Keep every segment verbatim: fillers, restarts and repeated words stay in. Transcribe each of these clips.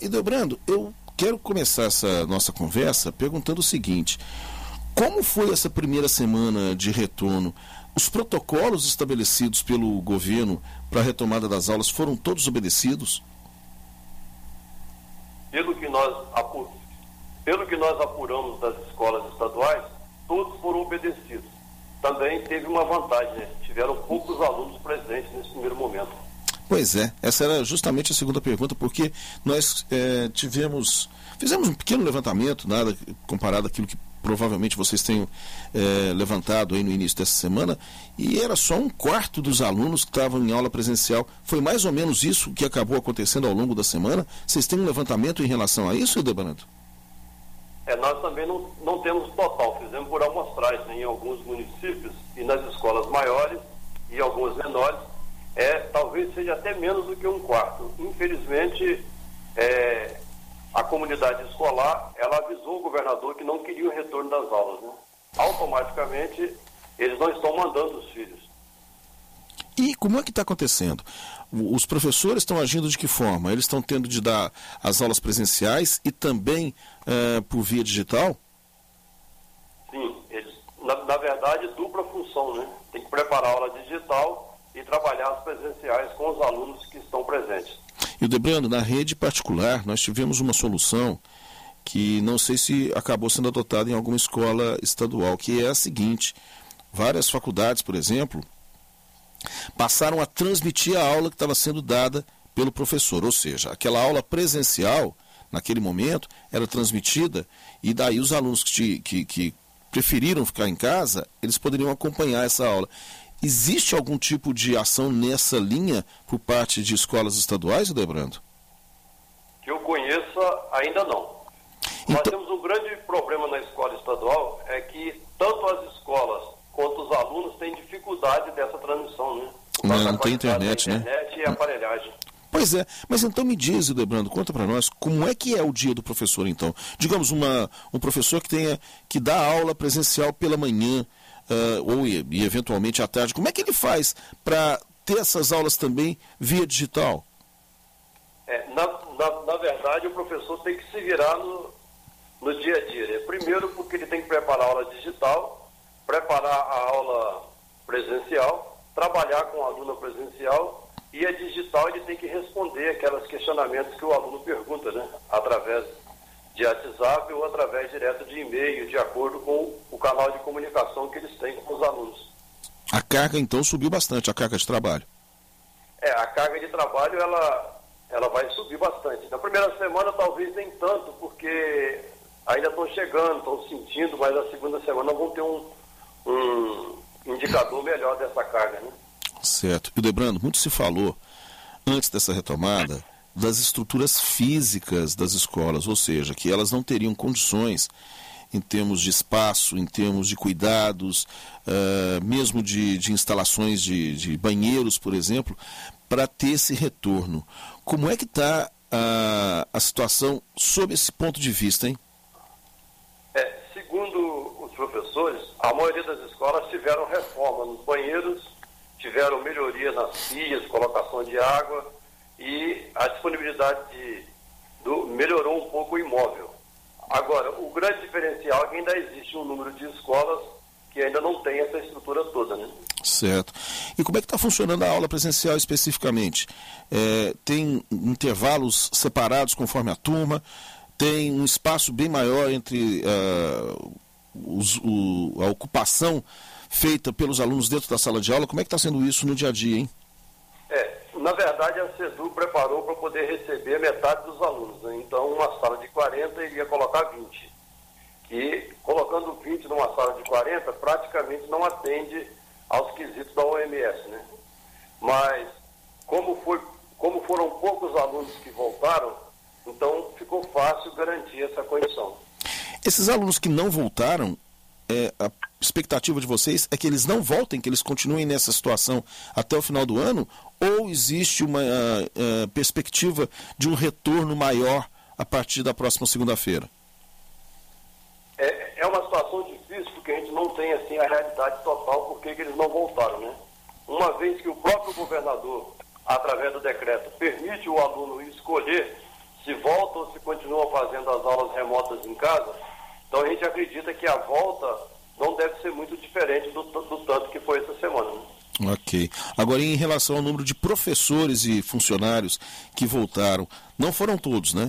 Hildebrando, eu quero começar essa nossa conversa perguntando o seguinte: como foi essa primeira semana de retorno? Os protocolos estabelecidos pelo governo para a retomada das aulas foram todos obedecidos? Pelo que nós, apur... Pelo que nós apuramos das escolas estaduais, todos foram obedecidos. Também teve uma vantagem, né? Tiveram poucos alunos presentes nesse primeiro momento. Pois é, essa era justamente a segunda pergunta, porque nós é, tivemos, fizemos um pequeno levantamento, nada comparado àquilo que provavelmente vocês tenham é, levantado aí no início dessa semana, e era só um quarto dos alunos que estavam em aula presencial. Foi mais ou menos isso que acabou acontecendo ao longo da semana? Vocês têm um levantamento em relação a isso, Hildebrando? É, nós também não, não temos total, fizemos por amostragem, né, em alguns municípios e nas escolas maiores e algumas menores, é, talvez seja até menos do que um quarto. Infelizmente, é, a comunidade escolar, ela avisou o governador que não queria o retorno das aulas, né? Automaticamente, eles não estão mandando os filhos. E como é que está acontecendo? Os professores estão agindo de que forma? Eles estão tendo de dar as aulas presenciais e também é, por via digital? Sim, eles, na, na verdade, dupla função, né? Tem que preparar a aula digital e trabalhar as presenciais com os alunos que estão presentes. Hildebrando, na rede particular, nós tivemos uma solução que não sei se acabou sendo adotada em alguma escola estadual, que é a seguinte: várias faculdades, por exemplo, passaram a transmitir a aula que estava sendo dada pelo professor, ou seja, aquela aula presencial, naquele momento, era transmitida, e daí os alunos que, que, que preferiram ficar em casa, eles poderiam acompanhar essa aula. Existe algum tipo de ação nessa linha por parte de escolas estaduais, Hildebrando? Que eu conheça, ainda não. Então... Nós temos um grande problema na escola estadual, é que tanto as escolas quanto os alunos têm dificuldade dessa transmissão, né? Não, não tem internet, né? Internet e aparelhagem. Pois é, mas então me diz, Hildebrando, conta para nós, como é que é o dia do professor, então? Digamos, uma, um professor que tenha que dá aula presencial pela manhã, uh, ou e, e eventualmente à tarde, como é que ele faz para ter essas aulas também via digital? É, na, na, na verdade, o professor tem que se virar no, no dia a dia, né? Primeiro porque ele tem que preparar a aula digital, preparar a aula presencial, trabalhar com o aluno presencial, e a digital ele tem que responder aqueles questionamentos que o aluno pergunta, né? Através de WhatsApp ou através direto de e-mail, de acordo com o canal de comunicação que eles têm com os alunos. A carga, então, subiu bastante, a carga de trabalho. É, a carga de trabalho, ela, ela vai subir bastante. Na primeira semana, talvez nem tanto, porque ainda estão chegando, estão sentindo, mas na segunda semana vão ter um, um indicador melhor dessa carga, né? Certo. Hildebrando, muito se falou, antes dessa retomada, das estruturas físicas das escolas, ou seja, que elas não teriam condições em termos de espaço, em termos de cuidados, uh, mesmo de, de instalações de, de banheiros, por exemplo, para ter esse retorno. Como é que está a, a situação sob esse ponto de vista, hein? É, segundo os professores, a maioria das escolas tiveram reforma nos banheiros, tiveram melhoria nas pias, colocação de água, e a disponibilidade de, do, melhorou um pouco o imóvel. Agora, o grande diferencial é que ainda existe um número de escolas que ainda não tem essa estrutura toda, né? Certo. E como é que está funcionando a aula presencial especificamente? É, tem intervalos separados conforme a turma? Tem um espaço bem maior entre uh, os, o, a ocupação feita pelos alunos dentro da sala de aula? Como é que está sendo isso no dia a dia, hein? É, na verdade a CEDU preparou para poder receber metade dos alunos, né? Então uma sala de quarenta iria colocar vinte. E colocando vinte numa sala de quarenta, praticamente não atende aos quesitos da O M S, né? Mas como, foi, como foram poucos alunos que voltaram, então ficou fácil garantir essa condição. Esses alunos que não voltaram, é, a expectativa de vocês é que eles não voltem, que eles continuem nessa situação até o final do ano? Ou existe uma uh, uh, perspectiva de um retorno maior a partir da próxima segunda-feira? É, é uma situação difícil, porque a gente não tem assim a realidade total por que eles não voltaram, né? Uma vez que o próprio governador, através do decreto, permite o aluno escolher se voltam ou se continuam fazendo as aulas remotas em casa. Então a gente acredita que a volta não deve ser muito diferente do, do tanto que foi essa semana. Né? Ok. Agora, em relação ao número de professores e funcionários que voltaram, não foram todos, né?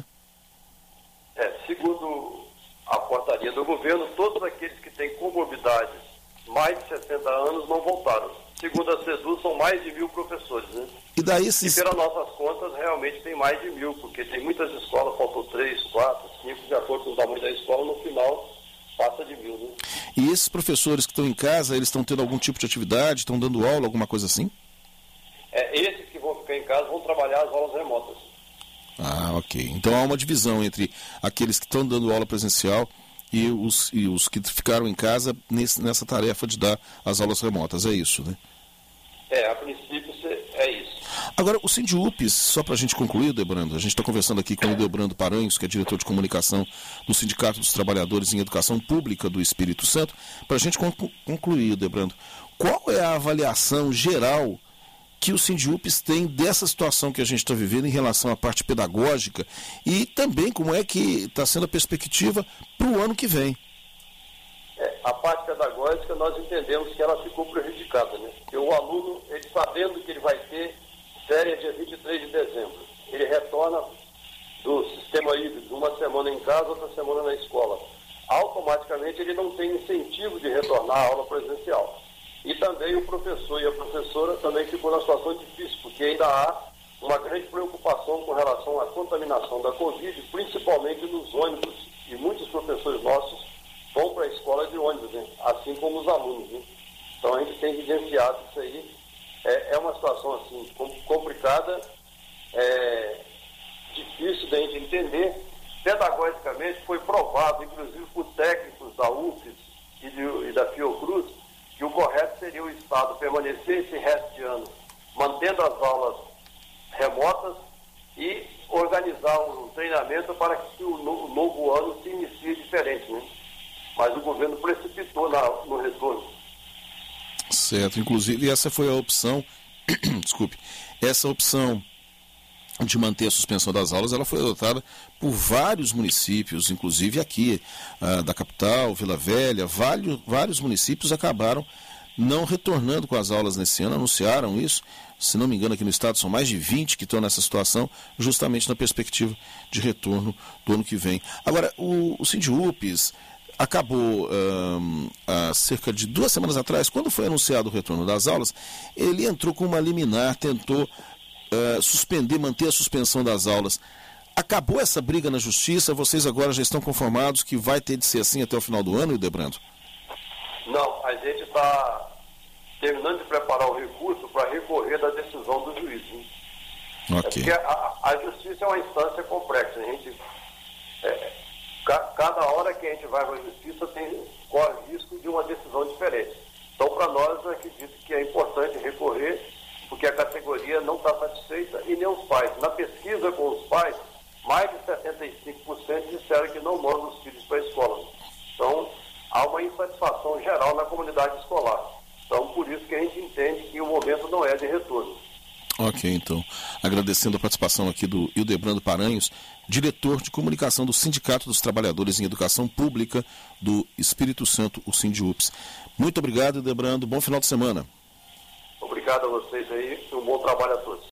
É, segundo a portaria do governo, todos aqueles que têm comorbidades mais de sessenta anos não voltaram. Segundo a SEDU, são mais de mil professores, né? E daí esses... E pelas nossas contas, realmente tem mais de mil, porque tem muitas escolas, faltou três, quatro, cinco, de acordo com o tamanho da escola, no final passa de mil, né? E esses professores que estão em casa, eles estão tendo algum tipo de atividade, estão dando aula, alguma coisa assim? É, esses que vão ficar em casa vão trabalhar as aulas remotas. Ah, ok. Então há uma divisão entre aqueles que estão dando aula presencial e os, e os que ficaram em casa nesse, nessa tarefa de dar as aulas remotas, é isso, né? É, a princípio é isso. Agora, o Sindiupes, só para a gente concluir, Debrando, a gente está conversando aqui com o Debrando Paranhos, que é diretor de comunicação do Sindicato dos Trabalhadores em Educação Pública do Espírito Santo. Para a gente conclu- concluir, Debrando, qual é a avaliação geral que o Sindiupes tem dessa situação que a gente está vivendo em relação à parte pedagógica e também como é que está sendo a perspectiva para o ano que vem? É, a parte pedagógica, nós entendemos que ela ficou prejudicada, né? Porque o aluno, ele sabendo que ele vai ter férias dia vinte e três de dezembro, ele retorna do sistema híbrido, uma semana em casa, outra semana na escola. Automaticamente ele não tem incentivo de retornar à aula presencial. E também o professor e a professora também ficou numa situação difícil, porque ainda há uma grande preocupação com relação à contaminação da Covid, principalmente nos ônibus, e muitos professores nossos vão para a escola de ônibus, né? Assim como os alunos. Né? Então a gente tem evidenciado isso aí. É, é uma situação assim complicada, é, difícil da gente entender. Pedagogicamente foi provado, inclusive por técnicos da U F E S e, de, e da Fiocruz, que o correto seria o Estado permanecer esse resto de ano mantendo as aulas remotas e organizar um treinamento para que o no, novo ano se inicie diferente, né? Mas o governo precipitou na, no retorno. Certo, inclusive essa foi a opção, desculpe, essa opção de manter a suspensão das aulas, ela foi adotada por vários municípios, inclusive aqui ah, da capital, Vila Velha, vários, vários municípios acabaram não retornando com as aulas nesse ano, anunciaram isso, se não me engano aqui no estado são mais de vinte que estão nessa situação, justamente na perspectiva de retorno do ano que vem. Agora, o, o Sindiupes acabou hum, há cerca de duas semanas atrás, quando foi anunciado o retorno das aulas, ele entrou com uma liminar, tentou Uh, suspender, manter a suspensão das aulas. Acabou essa briga na justiça? Vocês agora já estão conformados que vai ter de ser assim até o final do ano, Debrando? Não, a gente está terminando de preparar o recurso para recorrer da decisão do juiz. Hein? Ok. É porque a, a justiça é uma instância complexa. A gente, é, ca, cada hora que a gente vai para a justiça tem, corre risco de uma decisão diferente. Então, para nós, eu acredito que é importante recorrer, porque a categoria não está satisfeita e nem os pais. Na pesquisa com os pais, mais de setenta e cinco por cento disseram que não mandam os filhos para a escola. Então, há uma insatisfação geral na comunidade escolar. Então, por isso que a gente entende que o momento não é de retorno. Ok, então. Agradecendo a participação aqui do Hildebrando Paranhos, diretor de comunicação do Sindicato dos Trabalhadores em Educação Pública do Espírito Santo, o Sindiupes. Muito obrigado, Hildebrando. Bom final de semana. Obrigado a vocês aí e um bom trabalho a todos.